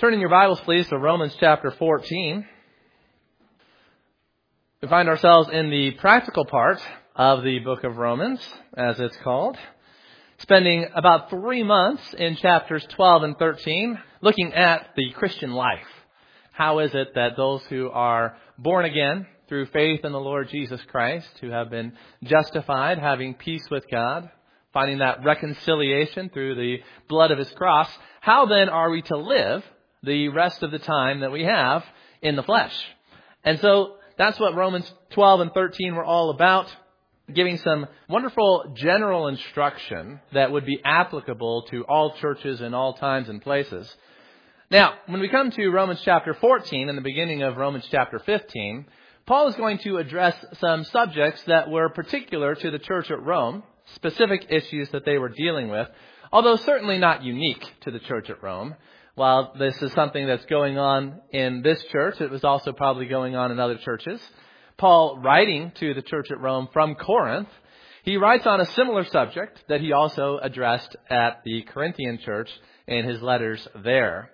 Turning your Bibles, please, to Romans chapter 14. We find ourselves in the practical part of the book of Romans, as it's called, spending about 3 months in chapters 12 and 13, looking at the Christian life. How is it that those who are born again through faith in the Lord Jesus Christ, who have been justified, having peace with God, finding that reconciliation through the blood of His cross, how then are we to live the rest of the time that we have in the flesh? And so that's what Romans 12 and 13 were all about, giving some wonderful general instruction that would be applicable to all churches in all times and places. Now, when we come to Romans chapter 14 and the beginning of Romans chapter 15, Paul is going to address some subjects that were particular to the church at Rome, specific issues that they were dealing with, although certainly not unique to the church at Rome. While this is something that's going on in this church, it was also probably going on in other churches. Paul, writing to the church at Rome from Corinth, he writes on a similar subject that he also addressed at the Corinthian church in his letters there.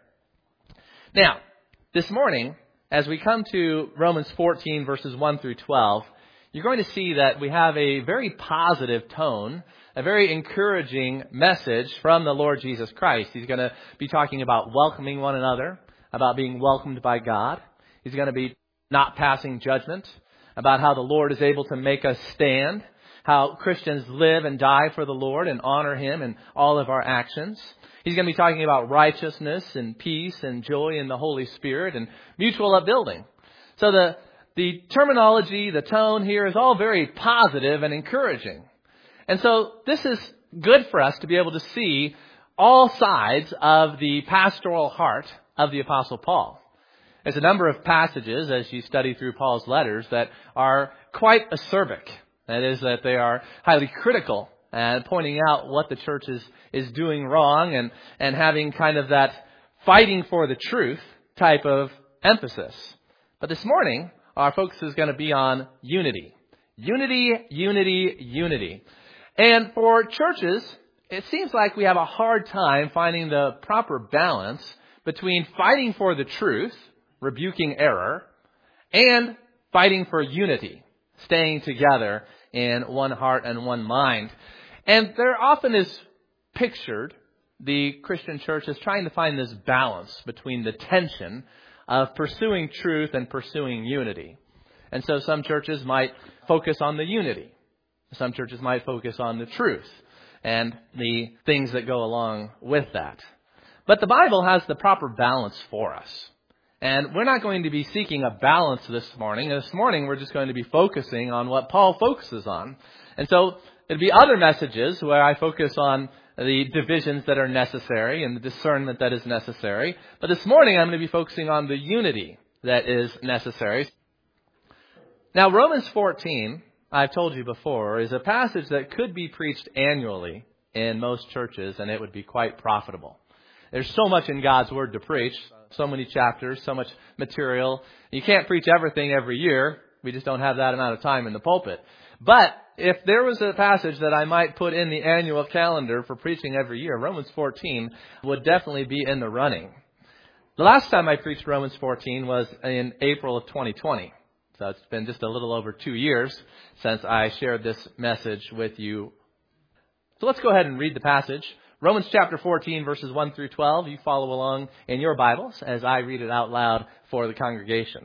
Now, this morning, as we come to Romans 14, verses 1 through 12, you're going to see that we have a very positive tone, a very encouraging message from the Lord Jesus Christ. He's going to be talking about welcoming one another, about being welcomed by God. He's going to be not passing judgment, about how the Lord is able to make us stand, how Christians live and die for the Lord and honor Him in all of our actions. He's going to be talking about righteousness and peace and joy in the Holy Spirit and mutual upbuilding. So the terminology, the tone here is all very positive and encouraging. And so this is good for us to be able to see all sides of the pastoral heart of the Apostle Paul. There's a number of passages as you study through Paul's letters that are quite acerbic. That is, that they are highly critical and pointing out what the church is doing wrong and having kind of that fighting for the truth type of emphasis. But this morning, our focus is going to be on unity. Unity, unity, unity. And for churches, it seems like we have a hard time finding the proper balance between fighting for the truth, rebuking error, and fighting for unity, staying together in one heart and one mind. And there often is pictured the Christian church as trying to find this balance between the tension of pursuing truth and pursuing unity. And so some churches might focus on the unity. Some churches might focus on the truth and the things that go along with that. But the Bible has the proper balance for us. And we're not going to be seeking a balance this morning. This morning we're just going to be focusing on what Paul focuses on. And so there'll be other messages where I focus on the divisions that are necessary and the discernment that is necessary. But this morning I'm going to be focusing on the unity that is necessary. Now, Romans 14, I've told you before, is a passage that could be preached annually in most churches, and it would be quite profitable. There's so much in God's Word to preach, so many chapters, so much material. You can't preach everything every year. We just don't have that amount of time in the pulpit. But if there was a passage that I might put in the annual calendar for preaching every year, Romans 14 would definitely be in the running. The last time I preached Romans 14 was in April of 2020. So it's been just a little over 2 years since I shared this message with you. So let's go ahead and read the passage. Romans chapter 14, verses 1 through 12. You follow along in your Bibles as I read it out loud for the congregation.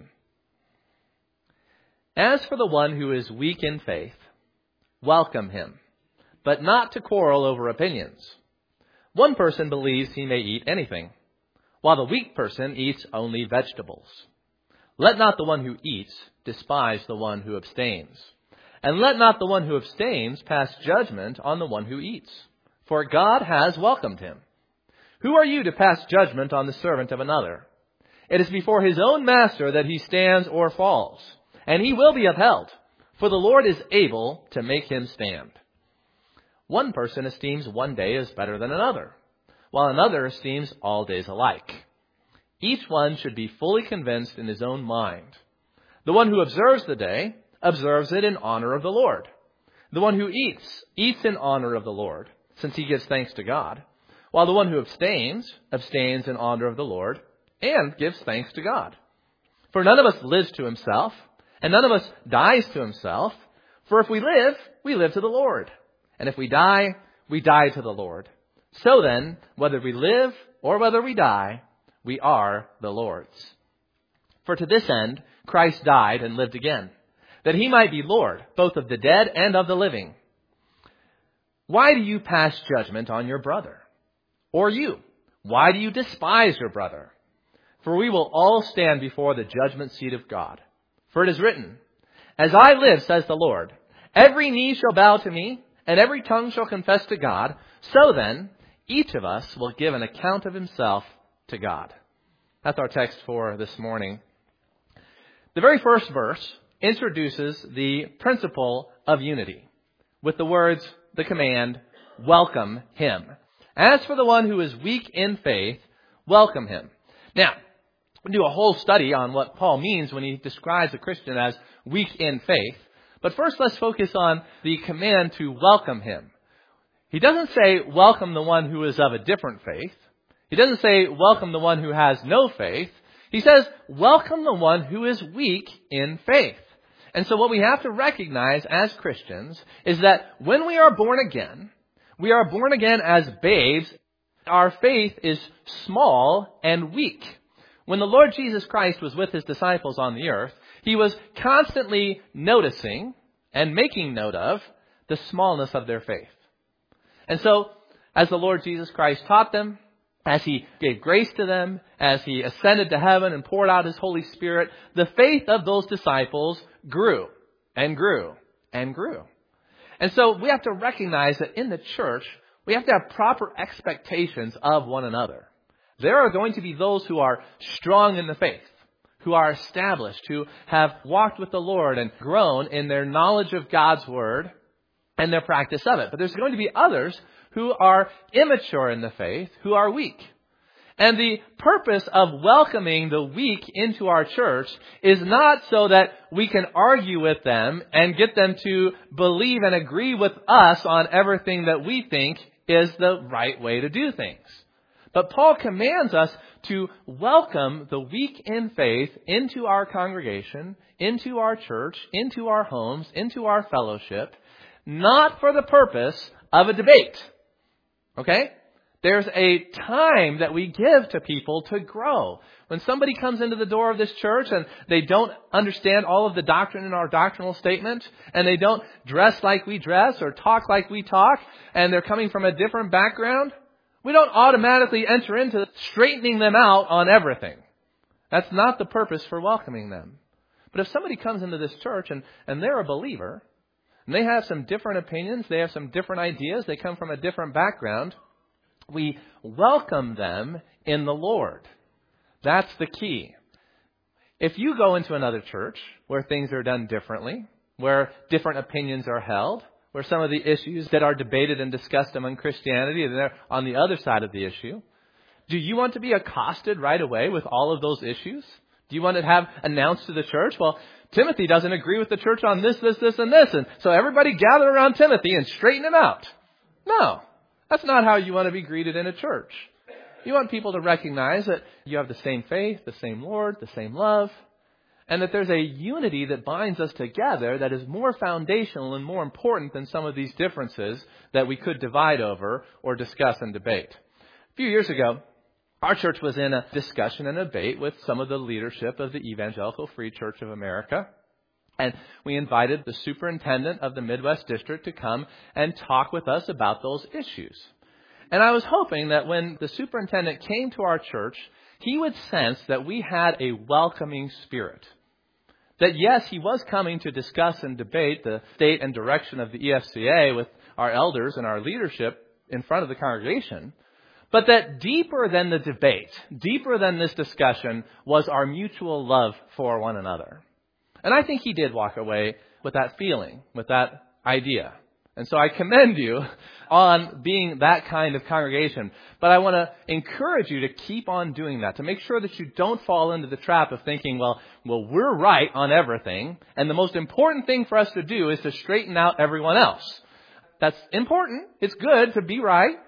As for the one who is weak in faith, welcome him, but not to quarrel over opinions. One person believes he may eat anything, while the weak person eats only vegetables. Let not the one who eats despise the one who abstains. And let not the one who abstains pass judgment on the one who eats, for God has welcomed him. Who are you to pass judgment on the servant of another? It is before his own master that he stands or falls, and he will be upheld, for the Lord is able to make him stand. One person esteems one day as better than another, while another esteems all days alike. Each one should be fully convinced in his own mind. The one who observes the day, observes it in honor of the Lord. The one who eats, eats in honor of the Lord, since he gives thanks to God. While the one who abstains, abstains in honor of the Lord, and gives thanks to God. For none of us lives to himself, and none of us dies to himself. For if we live to the Lord. And if we die to the Lord. So then, whether we live or whether we die, we are the Lord's. For to this end, Christ died and lived again, that he might be Lord, both of the dead and of the living. Why do you pass judgment on your brother? Or you, why do you despise your brother? For we will all stand before the judgment seat of God. For it is written, as I live, says the Lord, every knee shall bow to me, and every tongue shall confess to God. So then, each of us will give an account of himself to God. That's our text for this morning. The very first verse introduces the principle of unity with the words, the command, welcome him. As for the one who is weak in faith, welcome him. Now, we'll do a whole study on what Paul means when he describes a Christian as weak in faith. But first, let's focus on the command to welcome him. He doesn't say, welcome the one who is of a different faith. He doesn't say, welcome the one who has no faith. He says, welcome the one who is weak in faith. And so what we have to recognize as Christians is that when we are born again as babes. Our faith is small and weak. When the Lord Jesus Christ was with his disciples on the earth, he was constantly noticing and making note of the smallness of their faith. And so, as the Lord Jesus Christ taught them, as he gave grace to them, as he ascended to heaven and poured out his Holy Spirit, the faith of those disciples grew and grew and grew. And so we have to recognize that in the church, we have to have proper expectations of one another. There are going to be those who are strong in the faith, who are established, who have walked with the Lord and grown in their knowledge of God's Word and their practice of it. But there's going to be others who are immature in the faith, who are weak. And the purpose of welcoming the weak into our church is not so that we can argue with them and get them to believe and agree with us on everything that we think is the right way to do things. But Paul commands us to welcome the weak in faith into our congregation, into our church, into our homes, into our fellowship, not for the purpose of a debate. Okay? There's a time that we give to people to grow. When somebody comes into the door of this church and they don't understand all of the doctrine in our doctrinal statement, and they don't dress like we dress or talk like we talk, and they're coming from a different background, we don't automatically enter into straightening them out on everything. That's not the purpose for welcoming them. But if somebody comes into this church and they're a believer, and they have some different opinions, they have some different ideas, they come from a different background, we welcome them in the Lord. That's the key. If you go into another church where things are done differently, where different opinions are held, where some of the issues that are debated and discussed among Christianity, they're on the other side of the issue, do you want to be accosted right away with all of those issues? Do you want to have announced to the church, well, Timothy doesn't agree with the church on this, and this, and so everybody gather around Timothy and straighten him out? No. That's not how you want to be greeted in a church. You want people to recognize that you have the same faith, the same Lord, the same love, and that there's a unity that binds us together that is more foundational and more important than some of these differences that we could divide over or discuss and debate. A few years ago, our church was in a discussion and debate with some of the leadership of the Evangelical Free Church of America. And we invited the superintendent of the Midwest District to come and talk with us about those issues. And I was hoping that when the superintendent came to our church, he would sense that we had a welcoming spirit. That yes, he was coming to discuss and debate the state and direction of the EFCA with our elders and our leadership in front of the congregation, but that deeper than the debate, deeper than this discussion, was our mutual love for one another. And I think he did walk away with that feeling, with that idea. And so I commend you on being that kind of congregation. But I want to encourage you to keep on doing that, to make sure that you don't fall into the trap of thinking, well, we're right on everything, and the most important thing for us to do is to straighten out everyone else. That's important. It's good to be right.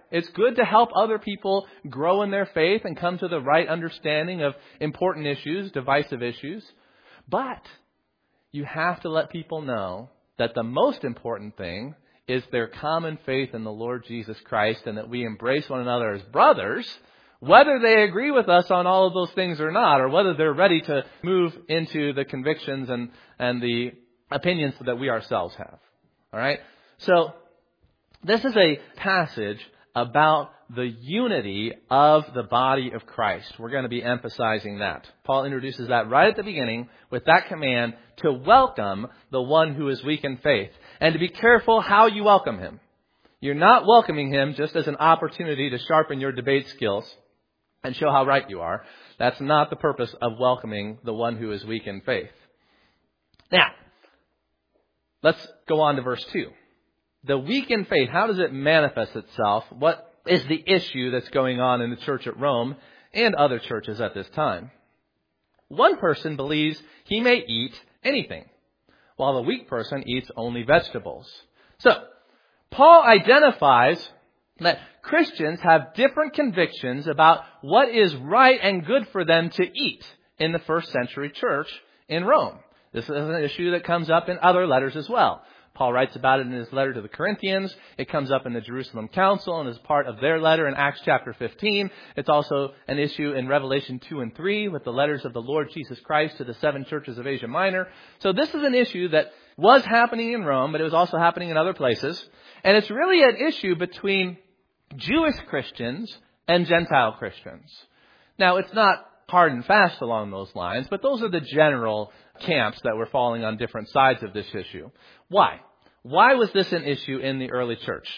It's good to help other people grow in their faith and come to the right understanding of important issues, divisive issues. But you have to let people know that the most important thing is their common faith in the Lord Jesus Christ, and that we embrace one another as brothers, whether they agree with us on all of those things or not, or whether they're ready to move into the convictions and the opinions that we ourselves have. All right? So this is a passage about the unity of the body of Christ. We're going to be emphasizing that. Paul introduces that right at the beginning with that command to welcome the one who is weak in faith, and to be careful how you welcome him. You're not welcoming him just as an opportunity to sharpen your debate skills and show how right you are. That's not the purpose of welcoming the one who is weak in faith. Now, let's go on to verse 2. The weak in faith, how does it manifest itself? What is the issue that's going on in the church at Rome and other churches at this time? One person believes he may eat anything, while the weak person eats only vegetables. So, Paul identifies that Christians have different convictions about what is right and good for them to eat in the first century church in Rome. This is an issue that comes up in other letters as well. Paul writes about it in his letter to the Corinthians. It comes up in the Jerusalem Council and is part of their letter in Acts chapter 15. It's also an issue in Revelation 2 and 3 with the letters of the Lord Jesus Christ to the 7 churches of Asia Minor. So this is an issue that was happening in Rome, but it was also happening in other places. And it's really an issue between Jewish Christians and Gentile Christians. Now, it's not hard and fast along those lines, but those are the general camps that were falling on different sides of this issue. Why? Why was this an issue in the early church?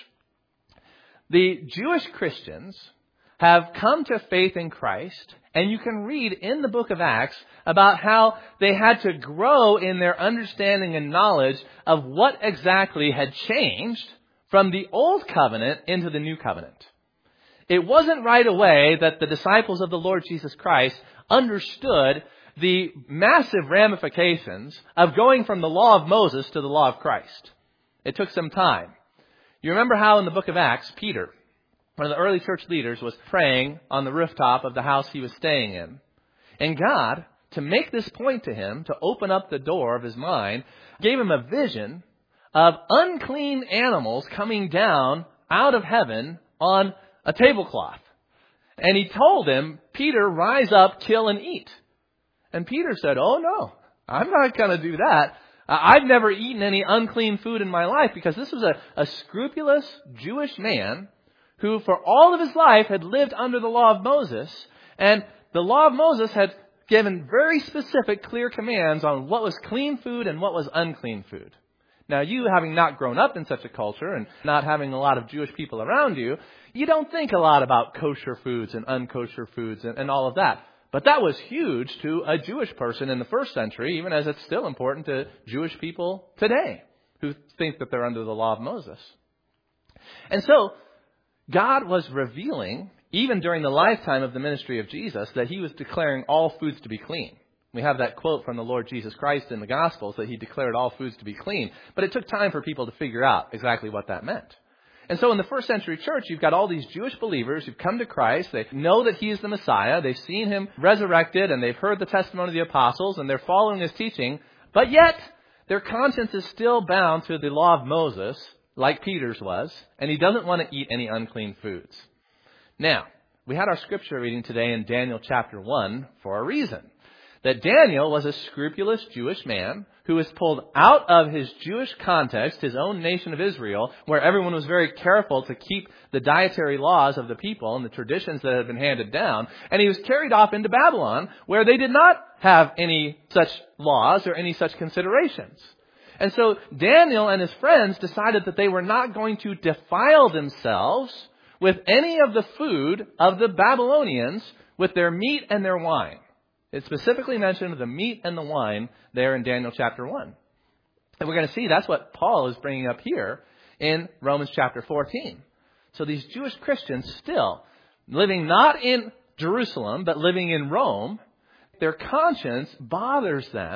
The Jewish Christians have come to faith in Christ, and you can read in the book of Acts about how they had to grow in their understanding and knowledge of what exactly had changed from the old covenant into the new covenant. It wasn't right away that the disciples of the Lord Jesus Christ understood the massive ramifications of going from the law of Moses to the law of Christ. It took some time. You remember how in the book of Acts, Peter, one of the early church leaders, was praying on the rooftop of the house he was staying in. And God, to make this point to him, to open up the door of his mind, gave him a vision of unclean animals coming down out of heaven on a tablecloth. And he told him, Peter, rise up, kill and eat. And Peter said, oh no, I'm not going to do that. I've never eaten any unclean food in my life, because this was a scrupulous Jewish man who for all of his life had lived under the law of Moses. And the law of Moses had given very specific, clear commands on what was clean food and what was unclean food. Now, you having not grown up in such a culture and not having a lot of Jewish people around you, you don't think a lot about kosher foods and unkosher foods and all of that. But that was huge to a Jewish person in the first century, even as it's still important to Jewish people today who think that they're under the law of Moses. And so God was revealing, even during the lifetime of the ministry of Jesus, that he was declaring all foods to be clean. We have that quote from the Lord Jesus Christ in the Gospels that he declared all foods to be clean. But it took time for people to figure out exactly what that meant. And so in the first century church, you've got all these Jewish believers who've come to Christ. They know that he is the Messiah. They've seen him resurrected, and they've heard the testimony of the apostles, and they're following his teaching. But yet, their conscience is still bound to the law of Moses, like Peter's was, and he doesn't want to eat any unclean foods. Now, we had our scripture reading today in Daniel chapter 1 for a reason. That Daniel was a scrupulous Jewish man who was pulled out of his Jewish context, his own nation of Israel, where everyone was very careful to keep the dietary laws of the people and the traditions that had been handed down. And he was carried off into Babylon, where they did not have any such laws or any such considerations. And so Daniel and his friends decided that they were not going to defile themselves with any of the food of the Babylonians with their meat and their wine. It specifically mentioned the meat and the wine there in Daniel chapter 1. And we're going to see that's what Paul is bringing up here in Romans chapter 14. So these Jewish Christians still living not in Jerusalem, but living in Rome, their conscience bothers them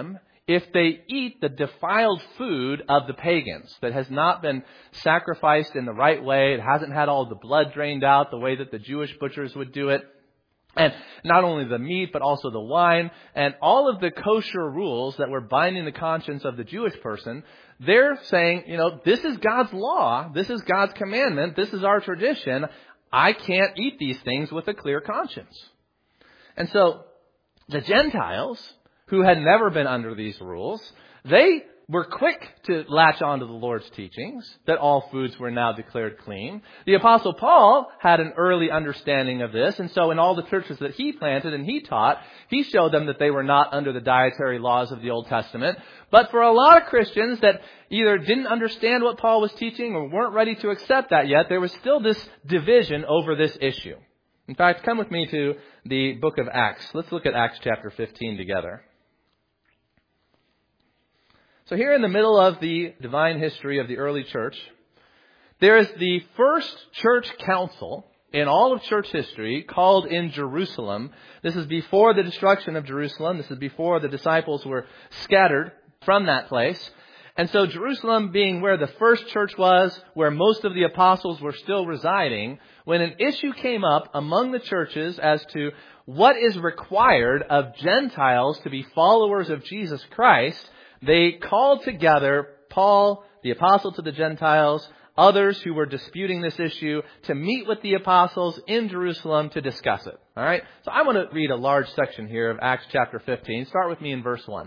if they eat the defiled food of the pagans that has not been sacrificed in the right way, it hasn't had all the blood drained out the way that the Jewish butchers would do it, and not only the meat, but also the wine, and all of the kosher rules that were binding the conscience of the Jewish person, they're saying, this is God's law, this is God's commandment, this is our tradition, I can't eat these things with a clear conscience. And so, the Gentiles, who had never been under these rules, they were quick to latch onto the Lord's teachings that all foods were now declared clean. The Apostle Paul had an early understanding of this, and so in all the churches that he planted and he taught, he showed them that they were not under the dietary laws of the Old Testament. But for a lot of Christians that either didn't understand what Paul was teaching or weren't ready to accept that yet, there was still this division over this issue. In fact, come with me to the book of Acts. Let's look at Acts chapter 15 together. So here in the middle of the divine history of the early church, there is the first church council in all of church history called in Jerusalem. This is before the destruction of Jerusalem. This is before the disciples were scattered from that place. And so Jerusalem being where the first church was, where most of the apostles were still residing, when an issue came up among the churches as to what is required of Gentiles to be followers of Jesus Christ, they called together Paul, the apostle to the Gentiles, others who were disputing this issue, to meet with the apostles in Jerusalem to discuss it. All right? So I want to read a large section here of Acts chapter 15. Start with me in verse 1.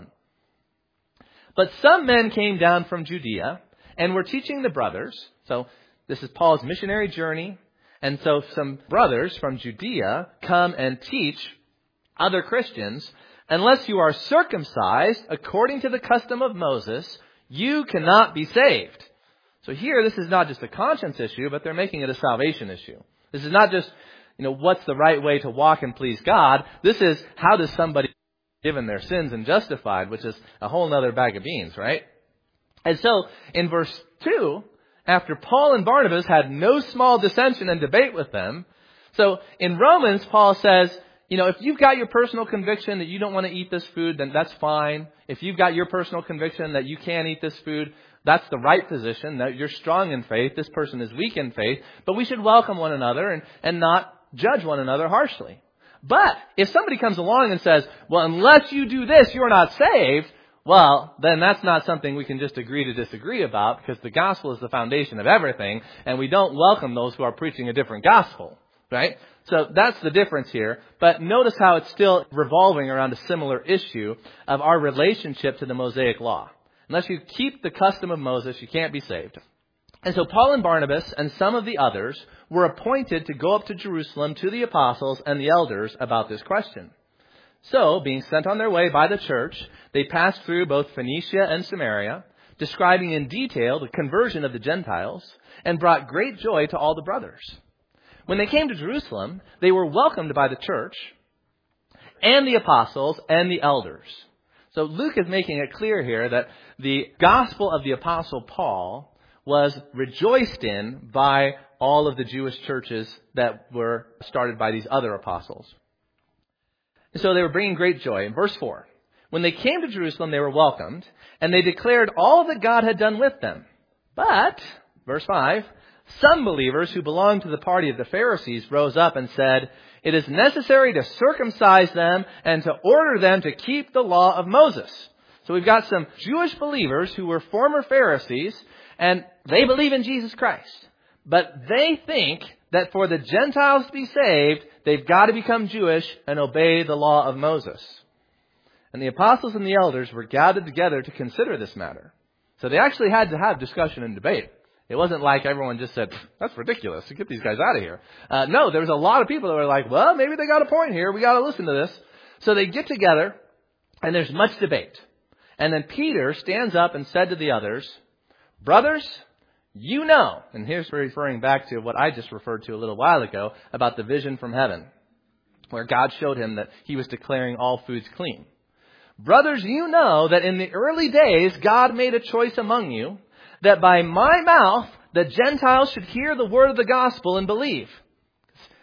But some men came down from Judea and were teaching the brothers. So this is Paul's missionary journey. And so some brothers from Judea come and teach other Christians, unless you are circumcised according to the custom of Moses, you cannot be saved. So here, this is not just a conscience issue, but they're making it a salvation issue. This is not just, what's the right way to walk and please God. This is, how does somebody be given their sins and justified, which is a whole other bag of beans, right? And so, in verse 2, after Paul and Barnabas had no small dissension and debate with them, so in Romans, Paul says, if you've got your personal conviction that you don't want to eat this food, then that's fine. If you've got your personal conviction that you can't eat this food, that's the right position, that you're strong in faith. This person is weak in faith. But we should welcome one another and not judge one another harshly. But if somebody comes along and says, well, unless you do this, you're not saved, well, then that's not something we can just agree to disagree about, because the gospel is the foundation of everything, and we don't welcome those who are preaching a different gospel, right? So that's the difference here. But notice how it's still revolving around a similar issue of our relationship to the Mosaic law. Unless you keep the custom of Moses, you can't be saved. And so Paul and Barnabas and some of the others were appointed to go up to Jerusalem to the apostles and the elders about this question. So, being sent on their way by the church, they passed through both Phoenicia and Samaria, describing in detail the conversion of the Gentiles, and brought great joy to all the brothers. When they came to Jerusalem, they were welcomed by the church and the apostles and the elders. So Luke is making it clear here that the gospel of the apostle Paul was rejoiced in by all of the Jewish churches that were started by these other apostles. So they were bringing great joy. In verse 4, when they came to Jerusalem, they were welcomed, and they declared all that God had done with them. But, verse 5, some believers who belonged to the party of the Pharisees rose up and said, it is necessary to circumcise them and to order them to keep the law of Moses. So we've got some Jewish believers who were former Pharisees, and they believe in Jesus Christ. But they think that for the Gentiles to be saved, they've got to become Jewish and obey the law of Moses. And the apostles and the elders were gathered together to consider this matter. So they actually had to have discussion and debate. It wasn't like everyone just said, that's ridiculous, get these guys out of here. No, there was a lot of people that were like, well, maybe they got a point here. We got to listen to this. So they get together, and there's much debate. And then Peter stands up and said to the others, brothers, you know, and here's referring back to what I just referred to a little while ago about the vision from heaven, where God showed him that he was declaring all foods clean. Brothers, you know that in the early days, God made a choice among you that by my mouth, the Gentiles should hear the word of the gospel and believe.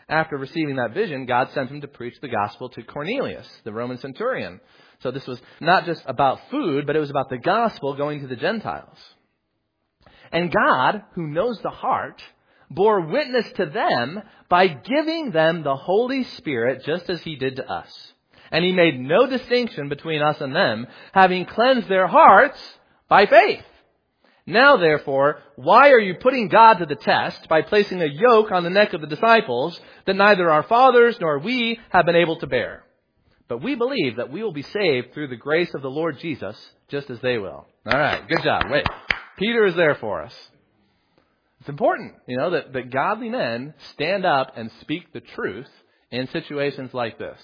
after receiving that vision, God sent him to preach the gospel to Cornelius, the Roman centurion. So this was not just about food, but it was about the gospel going to the Gentiles. And God, who knows the heart, bore witness to them by giving them the Holy Spirit just as he did to us. And he made no distinction between us and them, having cleansed their hearts by faith. Now, therefore, why are you putting God to the test by placing a yoke on the neck of the disciples that neither our fathers nor we have been able to bear? But we believe that we will be saved through the grace of the Lord Jesus, just as they will. All right, good job. Wait, Peter is there for us. It's important, that godly men stand up and speak the truth in situations like this.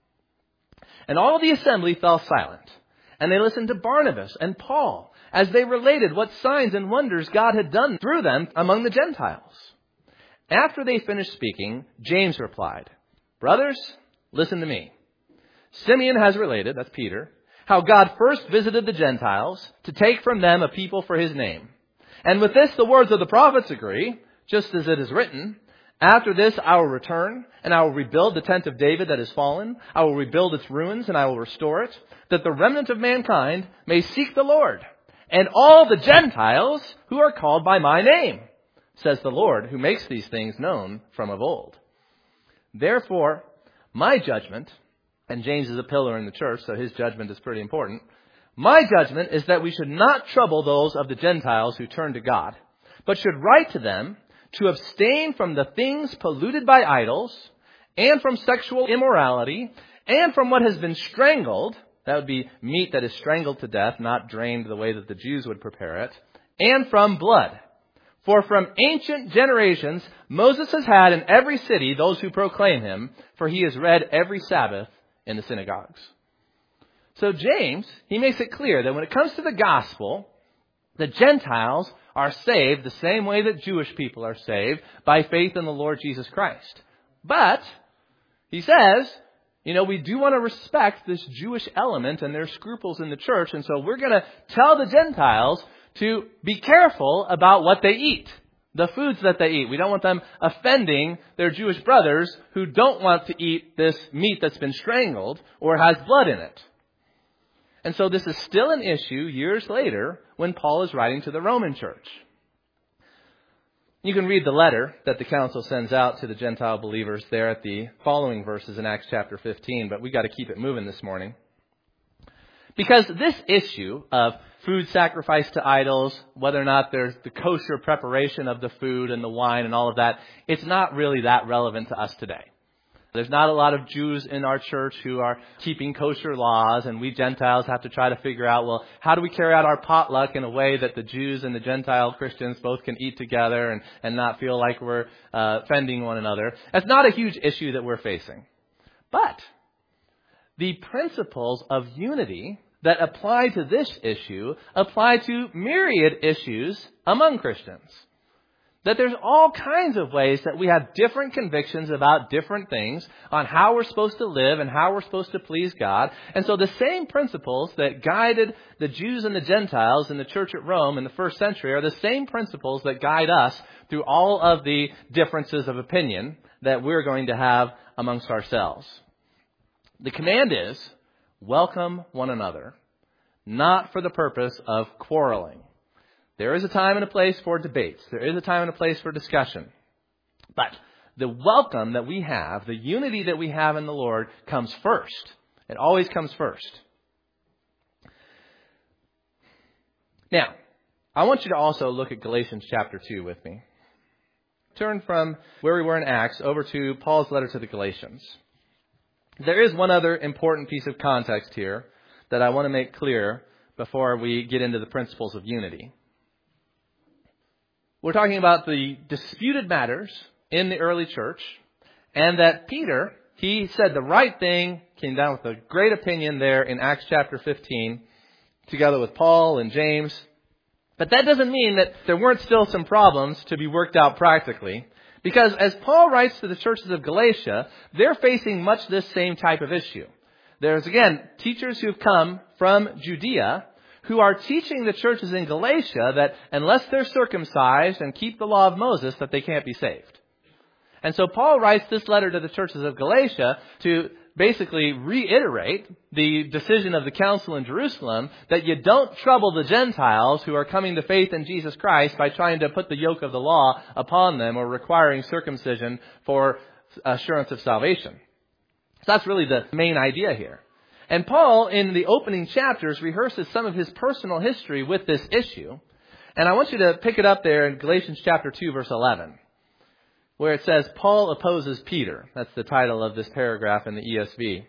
And all the assembly fell silent, and they listened to Barnabas and Paul as they related what signs and wonders God had done through them among the Gentiles. After they finished speaking, James replied, "Brothers, listen to me. Simeon has related," that's Peter, "how God first visited the Gentiles to take from them a people for his name. And with this the words of the prophets agree, just as it is written, after this I will return, and I will rebuild the tent of David that is fallen. I will rebuild its ruins, and I will restore it, that the remnant of mankind may seek the Lord, and all the Gentiles who are called by my name, says the Lord, who makes these things known from of old. Therefore, my judgment," and James is a pillar in the church, so his judgment is pretty important, "my judgment is that we should not trouble those of the Gentiles who turn to God, but should write to them to abstain from the things polluted by idols, and from sexual immorality, and from what has been strangled," that would be meat that is strangled to death, not drained the way that the Jews would prepare it, "and from blood. For from ancient generations Moses has had in every city those who proclaim him, for he is read every Sabbath in the synagogues." So James, he makes it clear that when it comes to the gospel, the Gentiles are saved the same way that Jewish people are saved, by faith in the Lord Jesus Christ. But he says, we do want to respect this Jewish element and their scruples in the church. And so we're going to tell the Gentiles to be careful about what they eat, the foods that they eat. We don't want them offending their Jewish brothers who don't want to eat this meat that's been strangled or has blood in it. And so this is still an issue years later when Paul is writing to the Roman church. You can read the letter that the council sends out to the Gentile believers there at the following verses in Acts chapter 15, but we got to keep it moving this morning. Because this issue of food sacrificed to idols, whether or not there's the kosher preparation of the food and the wine and all of that, it's not really that relevant to us today. There's not a lot of Jews in our church who are keeping kosher laws, and we Gentiles have to try to figure out, how do we carry out our potluck in a way that the Jews and the Gentile Christians both can eat together and not feel like we're offending one another. That's not a huge issue that we're facing. But the principles of unity that apply to this issue apply to myriad issues among Christians. That there's all kinds of ways that we have different convictions about different things on how we're supposed to live and how we're supposed to please God. And so the same principles that guided the Jews and the Gentiles in the church at Rome in the first century are the same principles that guide us through all of the differences of opinion that we're going to have amongst ourselves. The command is, welcome one another, not for the purpose of quarreling. There is a time and a place for debates. There is a time and a place for discussion. But the welcome that we have, the unity that we have in the Lord, comes first. It always comes first. Now, I want you to also look at Galatians chapter 2 with me. Turn from where we were in Acts over to Paul's letter to the Galatians. There is one other important piece of context here that I want to make clear before we get into the principles of unity. We're talking about the disputed matters in the early church, and that Peter, he said the right thing, came down with a great opinion there in Acts chapter 15, together with Paul and James. But that doesn't mean that there weren't still some problems to be worked out practically, because as Paul writes to the churches of Galatia, they're facing much this same type of issue. There's, again, teachers who've come from Judea who are teaching the churches in Galatia that unless they're circumcised and keep the law of Moses, that they can't be saved. And so Paul writes this letter to the churches of Galatia to basically reiterate the decision of the council in Jerusalem that you don't trouble the Gentiles who are coming to faith in Jesus Christ by trying to put the yoke of the law upon them or requiring circumcision for assurance of salvation. So that's really the main idea here. And Paul, in the opening chapters, rehearses some of his personal history with this issue. And I want you to pick it up there in Galatians chapter 2, verse 11. Where it says, Paul opposes Peter. That's the title of this paragraph in the ESV.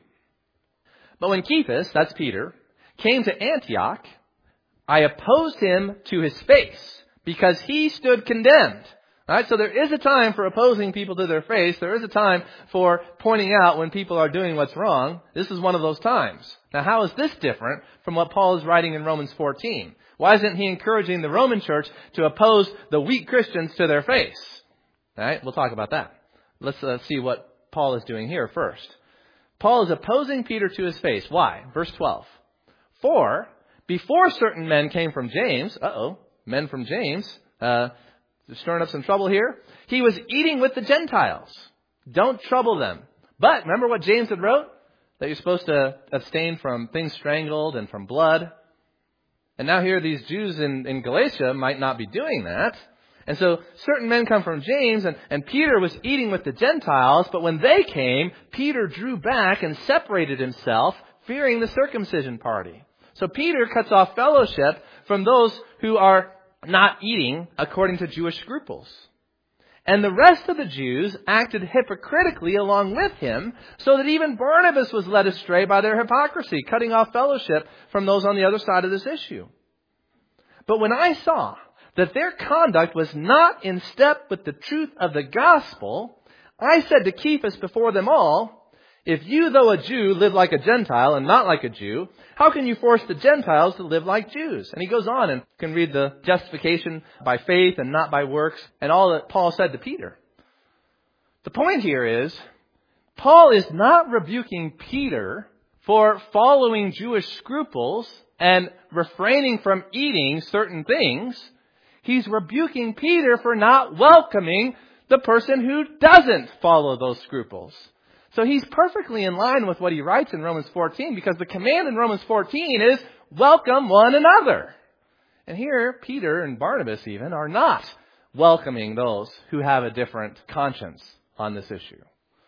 But when Cephas, that's Peter, came to Antioch, I opposed him to his face because he stood condemned. All right, so there is a time for opposing people to their face. There is a time for pointing out when people are doing what's wrong. This is one of those times. Now, how is this different from what Paul is writing in Romans 14? Why isn't he encouraging the Roman church to oppose the weak Christians to their face? All right, we'll talk about that. Let's see what Paul is doing here first. Paul is opposing Peter to his face. Why? Verse 12. For before certain men came from James, men from James, stirring up some trouble here. He was eating with the Gentiles. Don't trouble them. But remember what James had wrote? That you're supposed to abstain from things strangled and from blood. And now here these Jews in Galatia might not be doing that. And so certain men come from James, and Peter was eating with the Gentiles, but when they came, Peter drew back and separated himself, fearing the circumcision party. So Peter cuts off fellowship from those who are not eating according to Jewish scruples. And the rest of the Jews acted hypocritically along with him, so that even Barnabas was led astray by their hypocrisy, cutting off fellowship from those on the other side of this issue. But when I saw that their conduct was not in step with the truth of the gospel, I said to Cephas before them all, if you, though a Jew, live like a Gentile and not like a Jew, how can you force the Gentiles to live like Jews? And he goes on and can read the justification by faith and not by works and all that Paul said to Peter. The point here is, Paul is not rebuking Peter for following Jewish scruples and refraining from eating certain things. He's rebuking Peter for not welcoming the person who doesn't follow those scruples. So he's perfectly in line with what he writes in Romans 14, because the command in Romans 14 is welcome one another. And here, Peter and Barnabas even are not welcoming those who have a different conscience on this issue.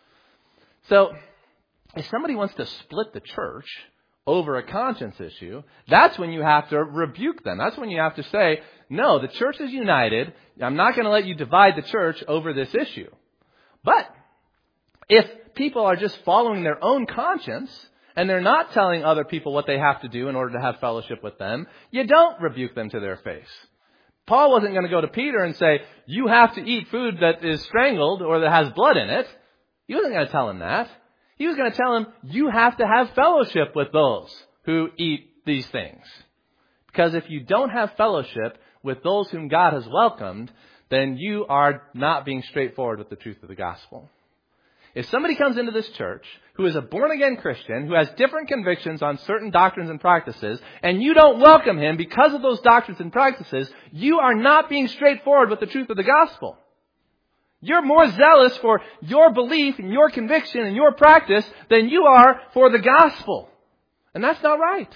So if somebody wants to split the church over a conscience issue, that's when you have to rebuke them. That's when you have to say, no, the church is united. I'm not going to let you divide the church over this issue. But if people are just following their own conscience and they're not telling other people what they have to do in order to have fellowship with them, you don't rebuke them to their face. Paul wasn't going to go to Peter and say, you have to eat food that is strangled or that has blood in it. He wasn't going to tell him that. He was going to tell him, you have to have fellowship with those who eat these things. Because if you don't have fellowship with those whom God has welcomed, then you are not being straightforward with the truth of the gospel. If somebody comes into this church who is a born-again Christian, who has different convictions on certain doctrines and practices, and you don't welcome him because of those doctrines and practices, you are not being straightforward with the truth of the gospel. You're more zealous for your belief and your conviction and your practice than you are for the gospel. And that's not right.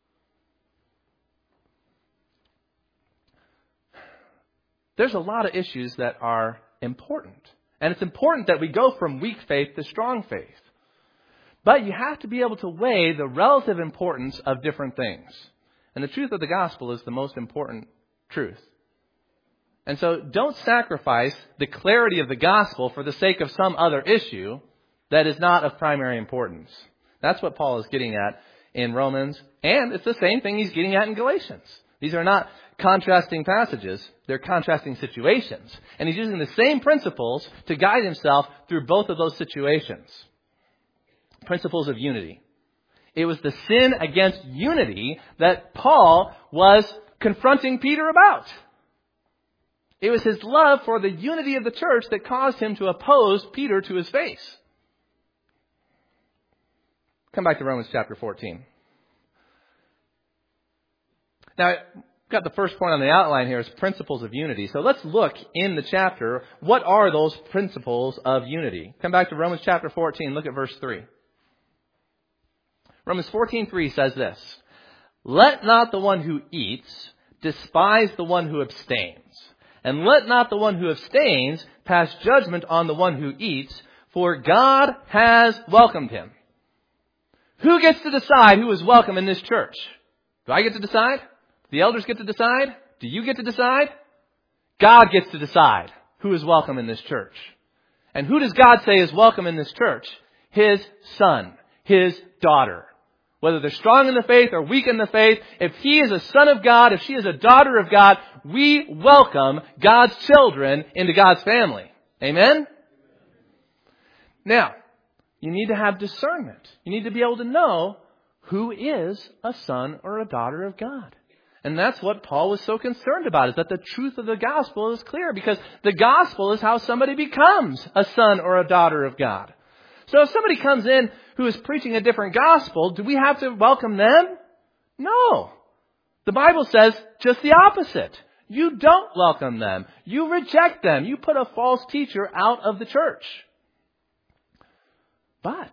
There's a lot of issues that are important. And it's important that we go from weak faith to strong faith. But you have to be able to weigh the relative importance of different things. And the truth of the gospel is the most important truth. And so don't sacrifice the clarity of the gospel for the sake of some other issue that is not of primary importance. That's what Paul is getting at in Romans. And it's the same thing he's getting at in Galatians. These are not contrasting passages. They're contrasting situations. And he's using the same principles to guide himself through both of those situations. Principles of unity. It was the sin against unity that Paul was confronting Peter about. It was his love for the unity of the church that caused him to oppose Peter to his face. Come back to Romans chapter 14. Now, Got the first point on the outline here is principles of unity. So let's look in the chapter. What are those principles of unity? Come back to Romans chapter 14. Look at verse 3. Romans 14:3 says this. Let not the one who eats despise the one who abstains. And let not the one who abstains pass judgment on the one who eats, for God has welcomed him. Who gets to decide who is welcome in this church? Do I get to decide? The elders get to decide? Do you get to decide? God gets to decide who is welcome in this church. And who does God say is welcome in this church? His son, his daughter. Whether they're strong in the faith or weak in the faith, if he is a son of God, if she is a daughter of God, we welcome God's children into God's family. Amen? Now, you need to have discernment. You need to be able to know who is a son or a daughter of God. And that's what Paul was so concerned about, is that the truth of the gospel is clear, because the gospel is how somebody becomes a son or a daughter of God. So if somebody comes in who is preaching a different gospel, do we have to welcome them? No. The Bible says just the opposite. You don't welcome them. You reject them. You put a false teacher out of the church. But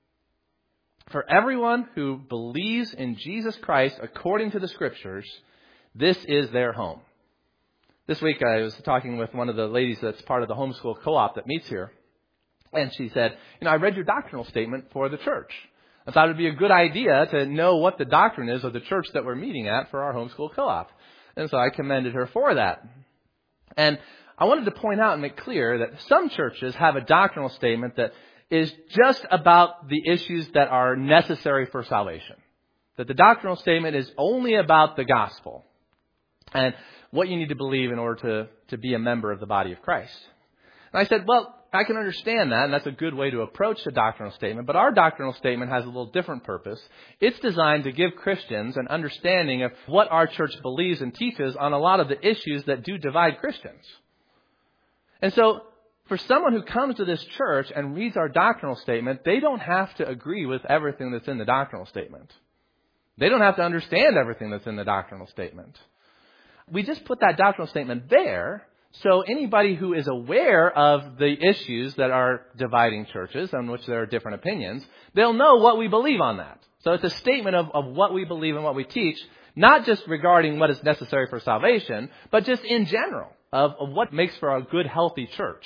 for everyone who believes in Jesus Christ according to the Scriptures, this is their home. This week I was talking with one of the ladies that's part of the homeschool co-op that meets here. And she said, I read your doctrinal statement for the church. I thought it would be a good idea to know what the doctrine is of the church that we're meeting at for our homeschool co-op. And so I commended her for that. And I wanted to point out and make clear that some churches have a doctrinal statement that is just about the issues that are necessary for salvation. That the doctrinal statement is only about the gospel and what you need to believe in order to be a member of the body of Christ. And I said, well, I can understand that, and that's a good way to approach the doctrinal statement. But our doctrinal statement has a little different purpose. It's designed to give Christians an understanding of what our church believes and teaches on a lot of the issues that do divide Christians. And so, for someone who comes to this church and reads our doctrinal statement, they don't have to agree with everything that's in the doctrinal statement. They don't have to understand everything that's in the doctrinal statement. We just put that doctrinal statement there so anybody who is aware of the issues that are dividing churches, on which there are different opinions, they'll know what we believe on that. So it's a statement of what we believe and what we teach, not just regarding what is necessary for salvation, but just in general of what makes for a good, healthy church.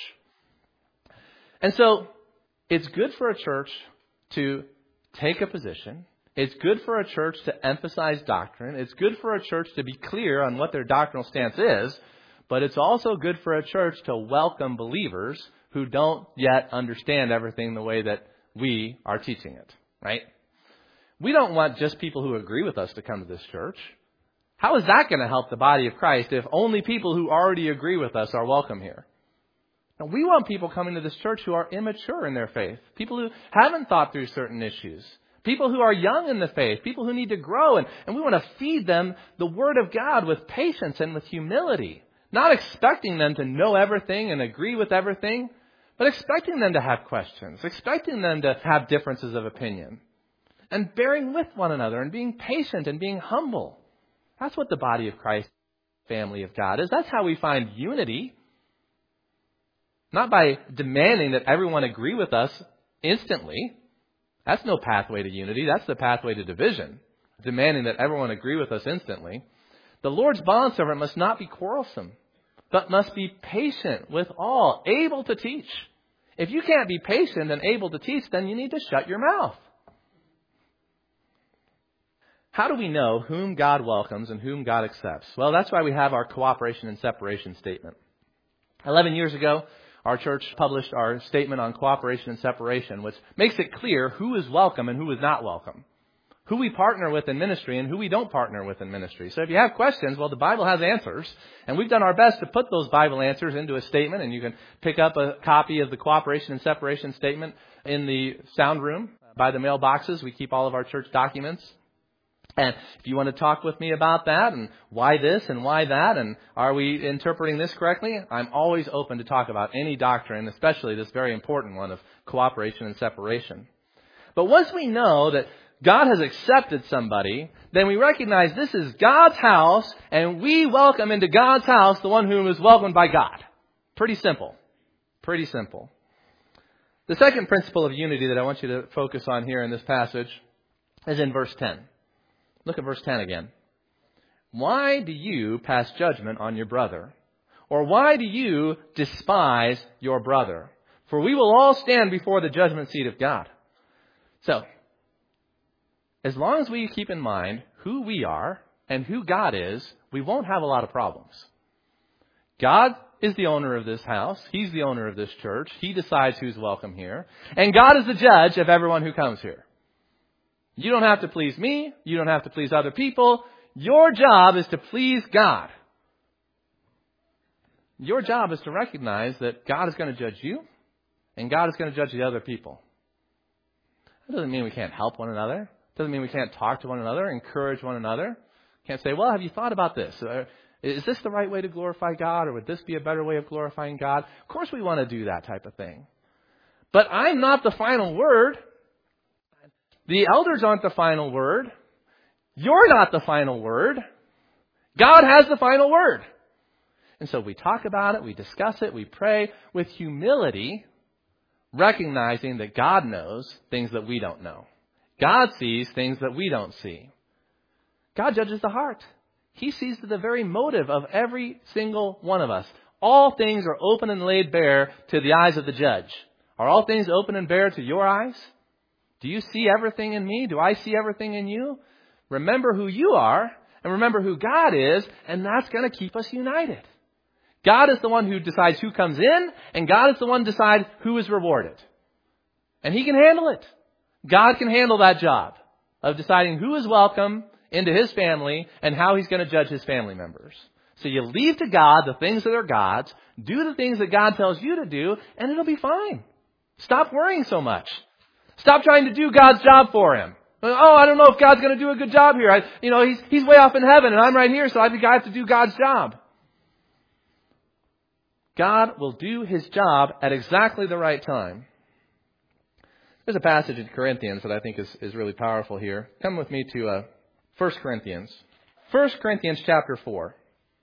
And so it's good for a church to take a position. It's good for a church to emphasize doctrine. It's good for a church to be clear on what their doctrinal stance is. But it's also good for a church to welcome believers who don't yet understand everything the way that we are teaching it, right? We don't want just people who agree with us to come to this church. How is that going to help the body of Christ if only people who already agree with us are welcome here? Now, we want people coming to this church who are immature in their faith, people who haven't thought through certain issues, people who are young in the faith, people who need to grow, and we want to feed them the Word of God with patience and with humility. Not expecting them to know everything and agree with everything, but expecting them to have questions, expecting them to have differences of opinion, and bearing with one another and being patient and being humble. That's what the body of Christ, family of God, is. That's how we find unity. Not by demanding that everyone agree with us instantly. That's no pathway to unity. That's the pathway to division. Demanding that everyone agree with us instantly. The Lord's bondservant must not be quarrelsome, but must be patient with all, able to teach. If you can't be patient and able to teach, then you need to shut your mouth. How do we know whom God welcomes and whom God accepts? Well, that's why we have our cooperation and separation statement. 11 years ago, our church published our statement on cooperation and separation, which makes it clear who is welcome and who is not welcome. Who we partner with in ministry and who we don't partner with in ministry. So if you have questions, well, the Bible has answers. And we've done our best to put those Bible answers into a statement. And you can pick up a copy of the cooperation and separation statement in the sound room by the mailboxes. We keep all of our church documents. And if you want to talk with me about that and why this and why that and are we interpreting this correctly, I'm always open to talk about any doctrine, especially this very important one of cooperation and separation. But once we know that God has accepted somebody, then we recognize this is God's house, and we welcome into God's house the one who is welcomed by God. Pretty simple. Pretty simple. The second principle of unity that I want you to focus on here in this passage is in verse 10. Look at verse 10 again. Why do you pass judgment on your brother? Or why do you despise your brother? For we will all stand before the judgment seat of God. So, as long as we keep in mind who we are and who God is, we won't have a lot of problems. God is the owner of this house. He's the owner of this church. He decides who's welcome here. And God is the judge of everyone who comes here. You don't have to please me. You don't have to please other people. Your job is to please God. Your job is to recognize that God is going to judge you and God is going to judge the other people. That doesn't mean we can't help one another. It doesn't mean we can't talk to one another, encourage one another. Can't say, well, have you thought about this? Is this the right way to glorify God, or would this be a better way of glorifying God? Of course we want to do that type of thing. But I'm not the final word. The elders aren't the final word. You're not the final word. God has the final word. And so we talk about it, we discuss it, we pray with humility, recognizing that God knows things that we don't know. God sees things that we don't see. God judges the heart. He sees the very motive of every single one of us. All things are open and laid bare to the eyes of the judge. Are all things open and bare to your eyes? Do you see everything in me? Do I see everything in you? Remember who you are and remember who God is, and that's going to keep us united. God is the one who decides who comes in, and God is the one who decides who is rewarded. And He can handle it. God can handle that job of deciding who is welcome into His family and how He's going to judge His family members. So you leave to God the things that are God's, do the things that God tells you to do, and it'll be fine. Stop worrying so much. Stop trying to do God's job for Him. Oh, I don't know if God's going to do a good job here. He's way off in heaven and I'm right here, so I think I have to do God's job. God will do His job at exactly the right time. There's a passage in Corinthians that I think is really powerful here. Come with me to 1 Corinthians. 1 Corinthians chapter 4.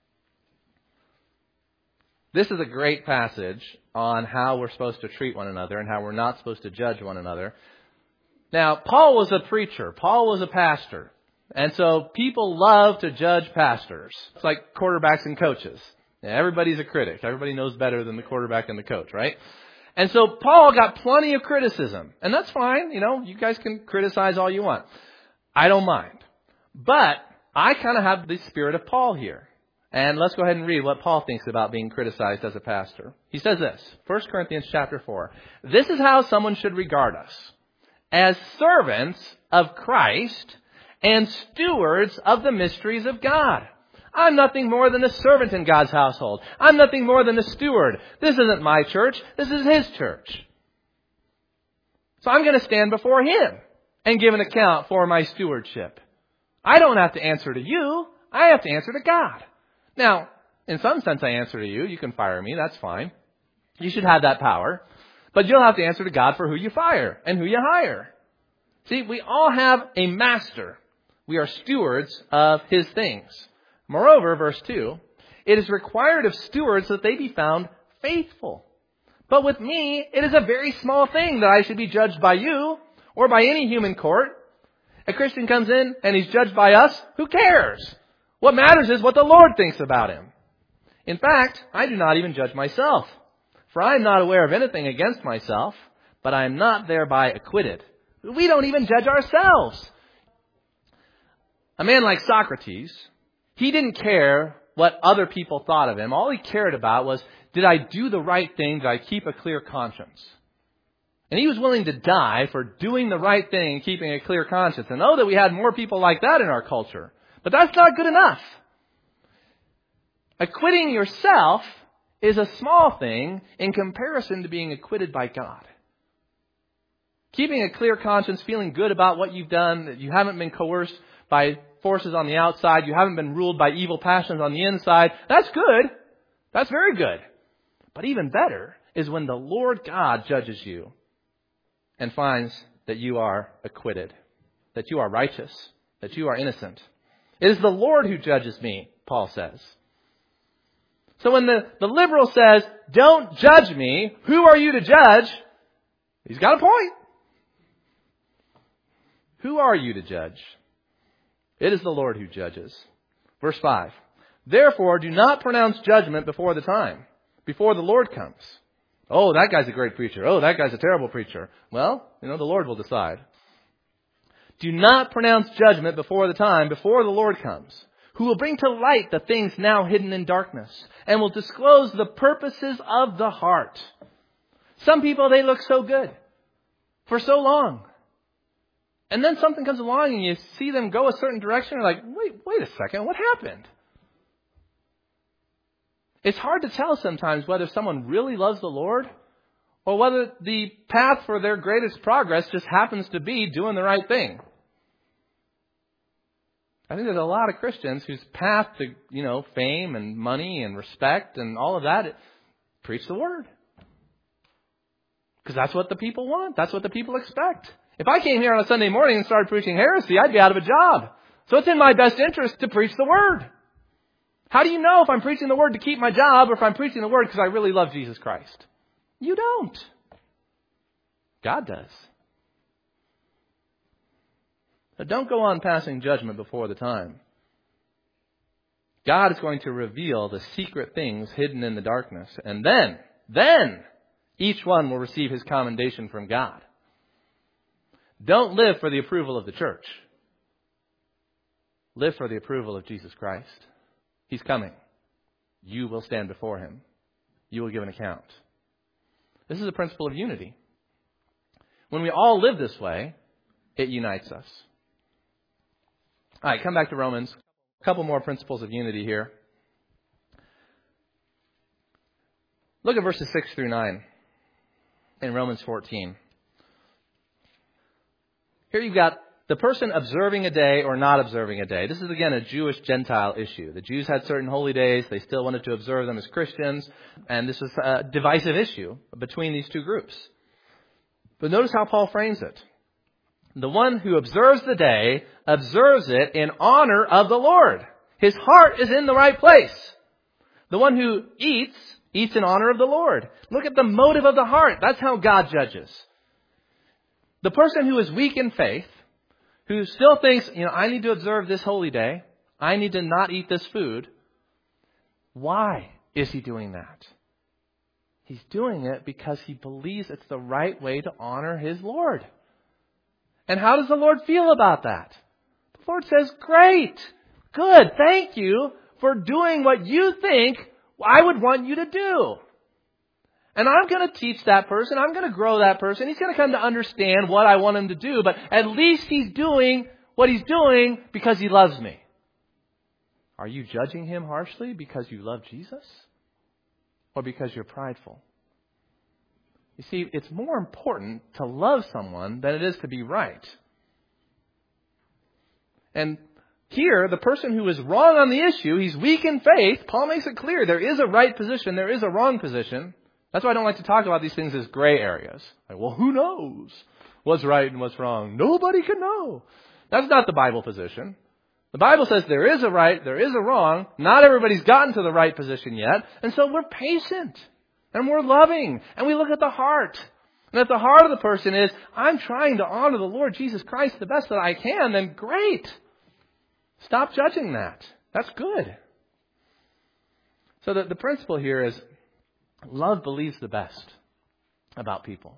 This is a great passage on how we're supposed to treat one another and how we're not supposed to judge one another. Now, Paul was a preacher. Paul was a pastor. And so people love to judge pastors. It's like quarterbacks and coaches. Everybody's a critic. Everybody knows better than the quarterback and the coach, right? And so Paul got plenty of criticism. And that's fine. You guys can criticize all you want. I don't mind. But I kind of have the spirit of Paul here. And let's go ahead and read what Paul thinks about being criticized as a pastor. He says this, 1 Corinthians chapter 4. This is how someone should regard us. As servants of Christ and stewards of the mysteries of God. I'm nothing more than a servant in God's household. I'm nothing more than a steward. This isn't my church. This is His church. So I'm going to stand before Him and give an account for my stewardship. I don't have to answer to you. I have to answer to God. Now, in some sense I answer to you. You can fire me. That's fine. You should have that power. But you'll have to answer to God for who you fire and who you hire. See, we all have a master. We are stewards of His things. Moreover, verse 2, it is required of stewards that they be found faithful. But with me, it is a very small thing that I should be judged by you or by any human court. A Christian comes in and he's judged by us. Who cares? What matters is what the Lord thinks about him. In fact, I do not even judge myself. For I am not aware of anything against myself, but I am not thereby acquitted. We don't even judge ourselves. A man like Socrates, he didn't care what other people thought of him. All he cared about was, did I do the right thing? Did I keep a clear conscience? And he was willing to die for doing the right thing and keeping a clear conscience. And know that we had more people like that in our culture. But that's not good enough. Acquitting yourself is a small thing in comparison to being acquitted by God. Keeping a clear conscience, feeling good about what you've done, that you haven't been coerced by forces on the outside, you haven't been ruled by evil passions on the inside, that's good. That's very good. But even better is when the Lord God judges you and finds that you are acquitted. that you are righteous, that you are innocent. It is the Lord who judges me, Paul says. So when the liberal says, don't judge me, who are you to judge? He's got a point. Who are you to judge? It is the Lord who judges. Verse 5. Therefore, do not pronounce judgment before the time, before the Lord comes. Oh, that guy's a great preacher. Oh, that guy's a terrible preacher. Well, the Lord will decide. Do not pronounce judgment before the time, before the Lord comes, who will bring to light the things now hidden in darkness, and will disclose the purposes of the heart. Some people, they look so good for so long. And then something comes along and you see them go a certain direction. You're like, wait a second, what happened? It's hard to tell sometimes whether someone really loves the Lord or whether the path for their greatest progress just happens to be doing the right thing. I think there's a lot of Christians whose path to, fame and money and respect and all of that, preach the Word. Because that's what the people want. That's what the people expect. If I came here on a Sunday morning and started preaching heresy, I'd be out of a job. So it's in my best interest to preach the Word. How do you know if I'm preaching the Word to keep my job or if I'm preaching the Word because I really love Jesus Christ? You don't. God does. But don't go on passing judgment before the time. God is going to reveal the secret things hidden in the darkness. And then each one will receive his commendation from God. Don't live for the approval of the church. Live for the approval of Jesus Christ. He's coming. You will stand before him. You will give an account. This is a principle of unity. When we all live this way, it unites us. All right, come back to Romans. A couple more principles of unity here. Look at verses 6 through 9 in Romans 14. Here you've got the person observing a day or not observing a day. This is, again, a Jewish-Gentile issue. The Jews had certain holy days. They still wanted to observe them as Christians. And this was a divisive issue between these two groups. But notice how Paul frames it. The one who observes the day observes it in honor of the Lord. His heart is in the right place. The one who eats in honor of the Lord. Look at the motive of the heart. That's how God judges. The person who is weak in faith, who still thinks, I need to observe this holy day. I need to not eat this food. Why is he doing that? He's doing it because he believes it's the right way to honor his Lord. And how does the Lord feel about that? The Lord says, great, good, thank you for doing what you think I would want you to do. And I'm going to teach that person. I'm going to grow that person. He's going to come to understand what I want him to do. But at least he's doing what he's doing because he loves me. Are you judging him harshly because you love Jesus? Or because you're prideful? You see, it's more important to love someone than it is to be right. And here, the person who is wrong on the issue, he's weak in faith. Paul makes it clear there is a right position, there is a wrong position. That's why I don't like to talk about these things as gray areas. Like, well, who knows what's right and what's wrong? Nobody can know. That's not the Bible position. The Bible says there is a right, there is a wrong. Not everybody's gotten to the right position yet. And so we're patient and we're loving and we look at the heart. And if the heart of the person is, I'm trying to honor the Lord Jesus Christ the best that I can, then great. Stop judging that. That's good. So the principle here is love believes the best about people.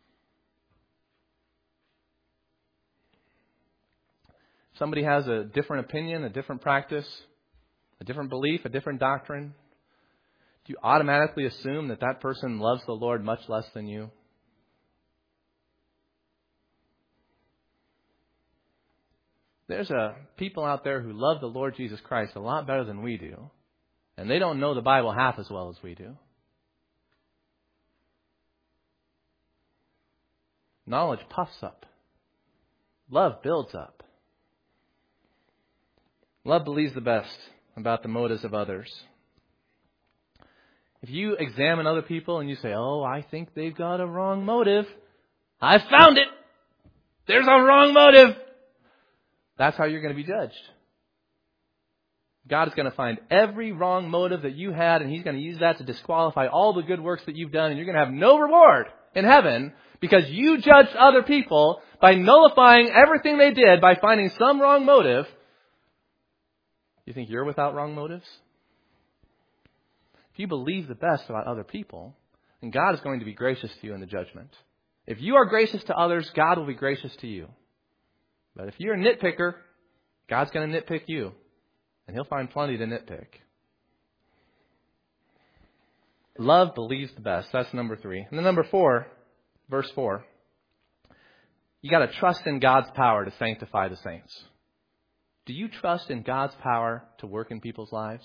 Somebody has a different opinion, a different practice, a different belief, a different doctrine. Do you automatically assume that that person loves the Lord much less than you? There's people out there who love the Lord Jesus Christ a lot better than we do. And they don't know the Bible half as well as we do. Knowledge puffs up. Love builds up. Love believes the best about the motives of others. If you examine other people and you say, oh, I think they've got a wrong motive. I found it. There's a wrong motive. That's how you're going to be judged. God is going to find every wrong motive that you had, and He's going to use that to disqualify all the good works that you've done, and you're going to have no reward in heaven because you judged other people by nullifying everything they did by finding some wrong motive. You think you're without wrong motives? If you believe the best about other people, then God is going to be gracious to you in the judgment. If you are gracious to others, God will be gracious to you. But if you're a nitpicker, God's going to nitpick you. And He'll find plenty to nitpick. Love believes the best. That's number 3. And then number 4, verse 4. You got to trust in God's power to sanctify the saints. Do you trust in God's power to work in people's lives?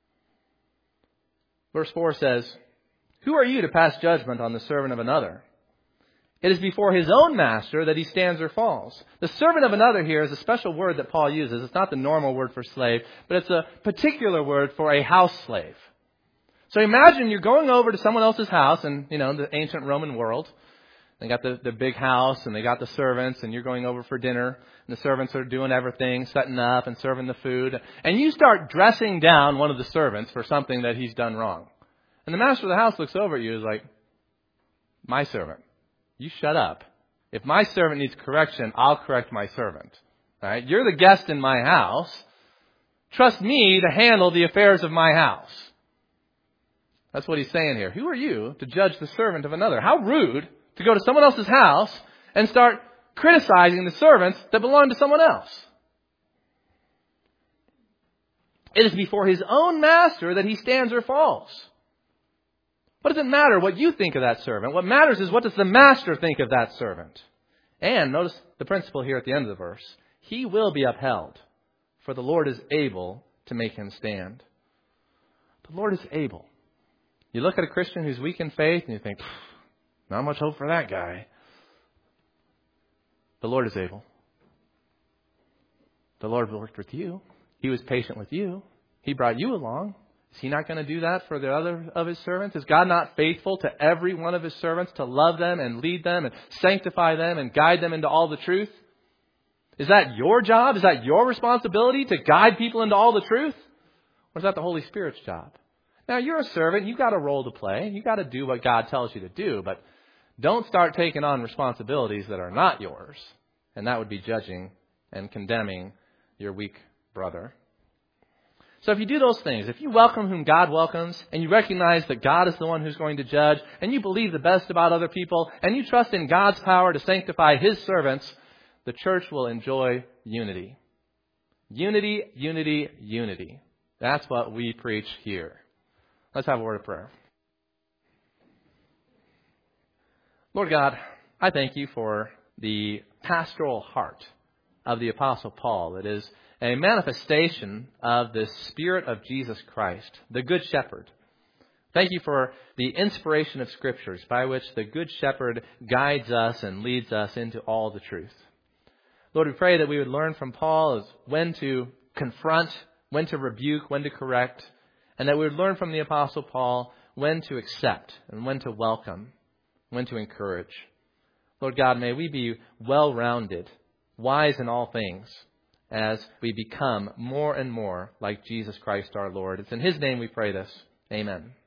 Verse 4 says, "Who are you to pass judgment on the servant of another? It is before his own master that he stands or falls." The servant of another here is a special word that Paul uses. It's not the normal word for slave, but it's a particular word for a house slave. So imagine you're going over to someone else's house in, the ancient Roman world. They got the big house and they got the servants, and you're going over for dinner. And the servants are doing everything, setting up and serving the food. And you start dressing down one of the servants for something that he's done wrong. And the master of the house looks over at you and is like, "My servant, you shut up. If my servant needs correction, I'll correct my servant. All right? You're the guest in my house. Trust me to handle the affairs of my house." That's what he's saying here. Who are you to judge the servant of another? How rude to go to someone else's house and start criticizing the servants that belong to someone else. It is before his own master that he stands or falls. What does it matter what you think of that servant? What matters is what does the master think of that servant? And notice the principle here at the end of the verse. He will be upheld, for the Lord is able to make him stand. The Lord is able. You look at a Christian who's weak in faith and you think, not much hope for that guy. The Lord is able. The Lord worked with you. He was patient with you. He brought you along. Is He not going to do that for the other of His servants? Is God not faithful to every one of His servants to love them and lead them and sanctify them and guide them into all the truth? Is that your job? Is that your responsibility to guide people into all the truth? Or is that the Holy Spirit's job? Now, you're a servant. You've got a role to play. You've got to do what God tells you to do. But don't start taking on responsibilities that are not yours. And that would be judging and condemning your weak brother. So if you do those things, if you welcome whom God welcomes, and you recognize that God is the one who's going to judge, and you believe the best about other people, and you trust in God's power to sanctify His servants, the church will enjoy unity. Unity, unity, unity. That's what we preach here. Let's have a word of prayer. Lord God, I thank You for the pastoral heart of the Apostle Paul. It is a manifestation of the Spirit of Jesus Christ, the Good Shepherd. Thank You for the inspiration of Scriptures by which the Good Shepherd guides us and leads us into all the truth. Lord, we pray that we would learn from Paul as when to confront, when to rebuke, when to correct, and that we would learn from the Apostle Paul when to accept and when to welcome, when to encourage. Lord God, may we be well-rounded, wise in all things, as we become more and more like Jesus Christ our Lord. It's in His name we pray this. Amen.